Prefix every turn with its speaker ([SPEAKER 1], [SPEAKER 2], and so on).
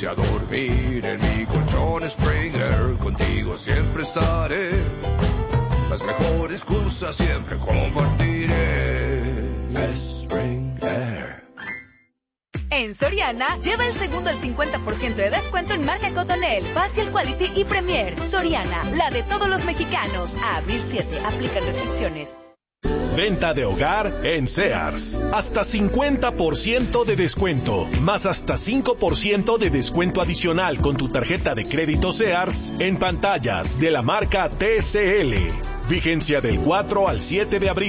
[SPEAKER 1] irse a dormir en mi colchón Springer. Contigo siempre estaré. Las mejores excusas siempre compartiré. Springer.
[SPEAKER 2] En Soriana, lleva el segundo al 50% de descuento en marca Cottonelle, Facial Quality y Premier. Soriana, la de todos los mexicanos. A abril 7, aplican restricciones.
[SPEAKER 3] Venta de hogar en Sears. Hasta 50% de descuento, más hasta 5% de descuento adicional con tu tarjeta de crédito Sears en pantallas de la marca TCL. Vigencia del 4 al 7 de abril.